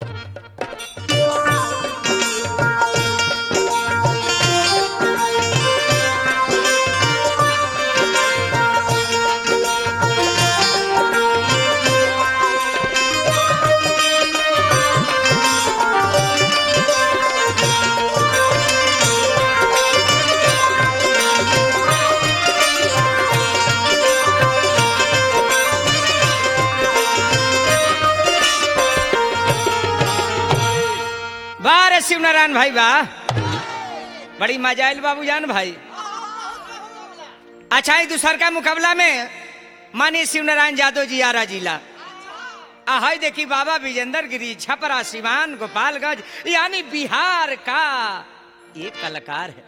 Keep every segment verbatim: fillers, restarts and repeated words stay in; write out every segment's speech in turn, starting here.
शिव नारायण भाई बा बड़ी मजा आयल बाबू जान भाई। अच्छा ही दूसर का मुकाबला में मानी शिव नारायण यादव जी आरा जिला हाय देखी बाबा विजेंद्र गिरी छपरा सिवान गोपालगंज यानी बिहार का एक कलाकार है।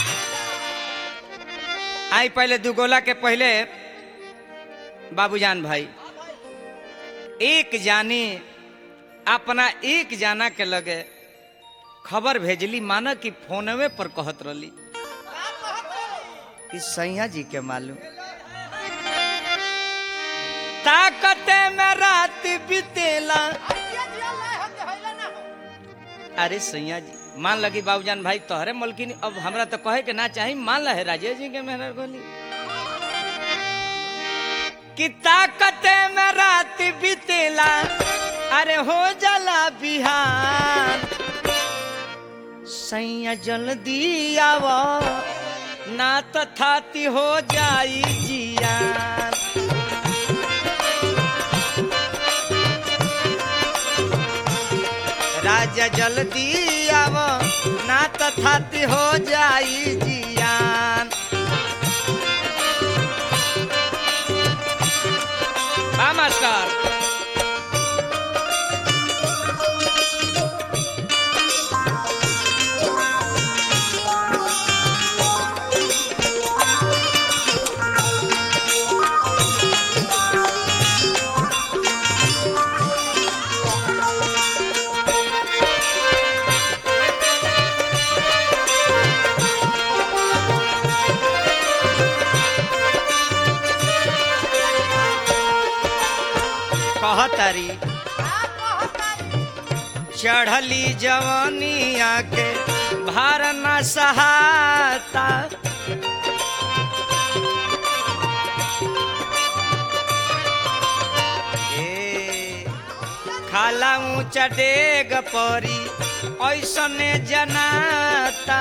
आई पहले दो गोला के पहले बाबूजान भाई एक जाने अपना एक जाना के लगे खबर भेजली माना कि फोनवे पर कहत रही कि सैया जी के मालूम ताकत में रात बीतेला। अरे सैया जी मान लगी बाबूजान भाई तोहरे मलकिन अब हमरा तो कहे के ना चाही मान ला है राजेश जी के मेहनत गोली कि ताकत में रात बीतेला अरे हो जाला बिहान सैया जल्दी आवा ना तो थाती हो जाई जियान। राजा जल्दी आवा ना तो थाती हो जाई जियान। हाँ मास्टर कहतारी चढ़ली जवानिया के भार न सहाता ए खाला ऊंचा डेग परी ऐसने जनाता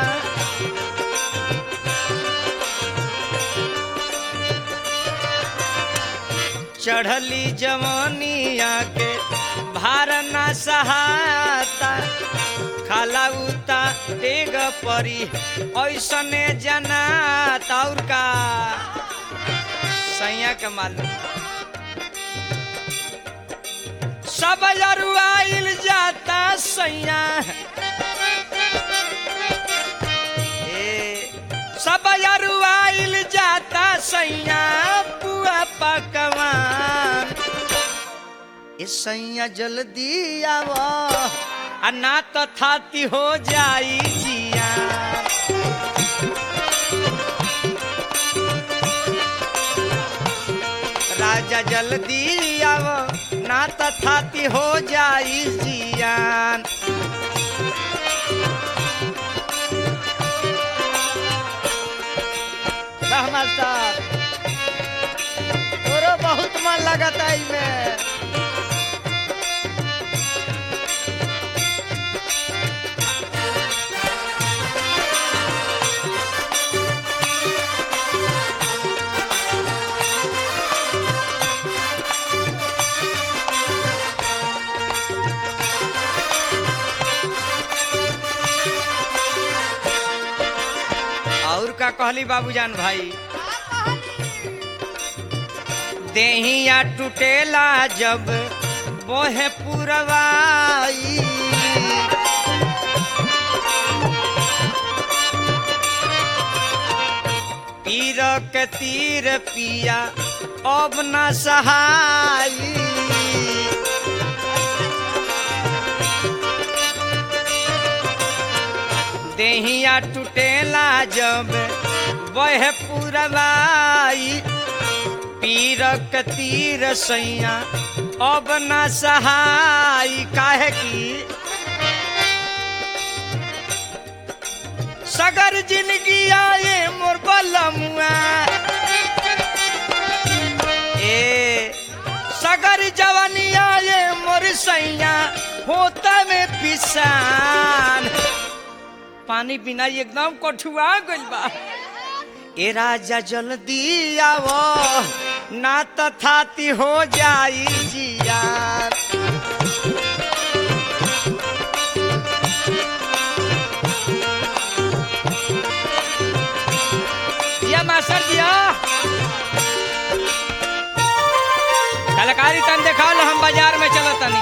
चढ़ली जवानिया के भार न सहाता खाला उता डेग परी ऐसने जनाता और का सैया के मालूम सब अरुआइल जाता सैया ए सब अरुआइल जाता सैया पुआ पकवान ए सैया जल्दी आवा आ ना तो थाती हो जाई जिया। राजा जल्दी आवा ना तो थाती हो जाई जियान। मास्टर तोरो बहुत मन लगता इमें और का कहली बाबूजान भाई देहिया टूटेला जब बोहे पुरवाई पीर के तीर पिया अब न सहाई देहिया टूटेला जब बोहे पुरवाई पीर तीर सैया अब न सहाई काहे की सगर जिंदगी आए मोर बलमुआ ए सगर जवानी आए मोर सैया होता में पिसान पानी बिना एकदम कठुआ गइल बा ए राजा जल्दी आवो ना तो थाती हो जाई जिया या मास्टर दिया कलाकारी तन देखा लो हम बाजार में चलो तनी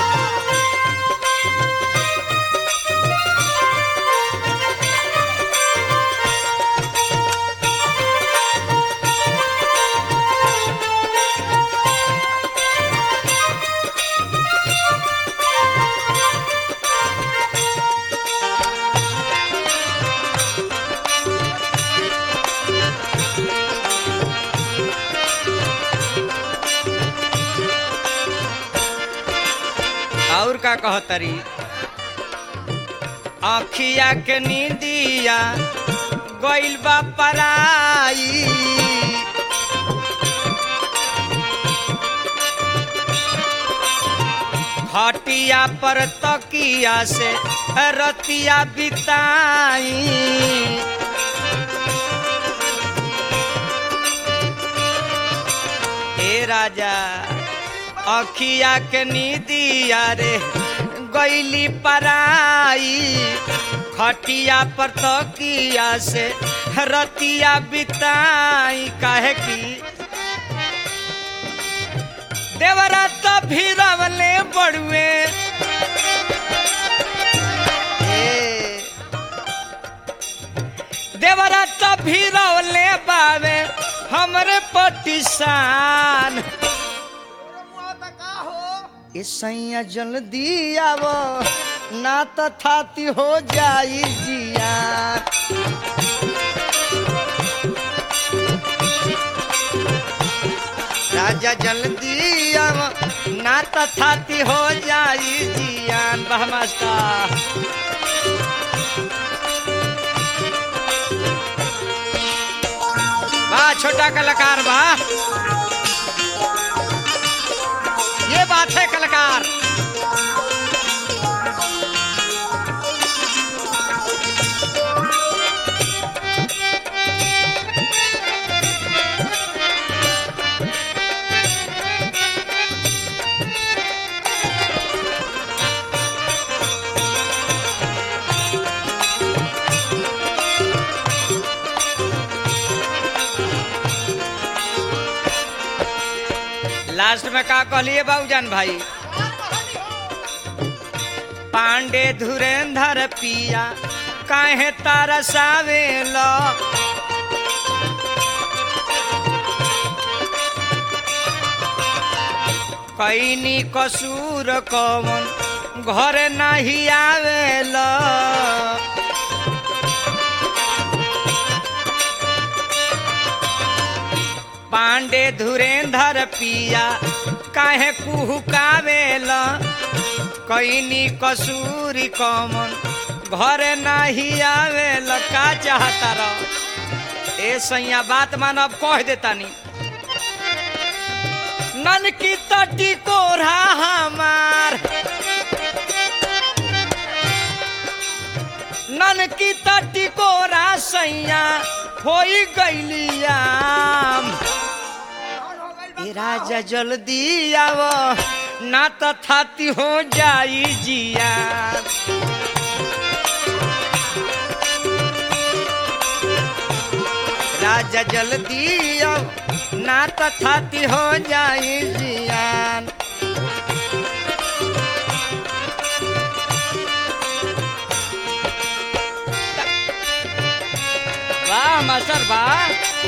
और का कहतरी आखिया के नींदिया गइल बा पराई खटिया पर तकिया से रतिया बिताई ए राजा अखिया के नीदिया रे गइली पराई खटिया पर तकिया से रतिया बिताई काहे की देवरा तो भीरवले बड़ुए देवरा तो भीरवले बावे हमरे पटिसान सैया जल्दी आवो ना तो थाती हो जाई जिया राजा जल्दी आवो ना तो थाती हो जाई जियान बहमास्ता वाह छोटा कलाकार वाह ये बात है कलाकार लास्ट में का कहलिए बाबूजान भाई पांडे धुरेंद्र पिया काहे तरसावेला कैनी कसूर कवन घर नहीं आवेला पांडे धुरेंद्र पिया काहे कुहुकावेला कैनी कसूरी कमन घर नहीं आवेला का चाहता रह ए सैया बात मान अब कह देतानी नन की तटी कोरा हमार नन की तटी कोरा सैया होई गइलियाम ए राजा जल्दी आवो ना तो थाती हो जाई जिया राजा जल्दी आओ ना तो थाती हो जाई जियान वाह मास्टर वाह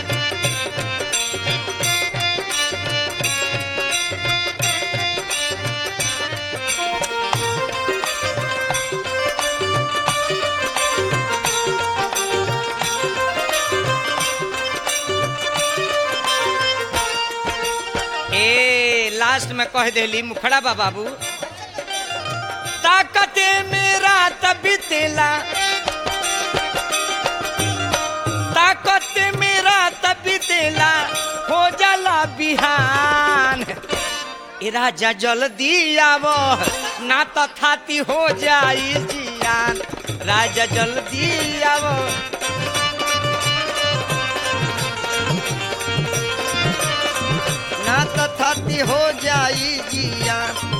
लास्ट में कह देली मुखड़ा बा बाबू ताकते मेरा तबितेला बिहान ए राजा जल्दी आवो ना तो थाती हो जाई जियान राजा जल्दी आवो ना तो थाती हो जाई जियान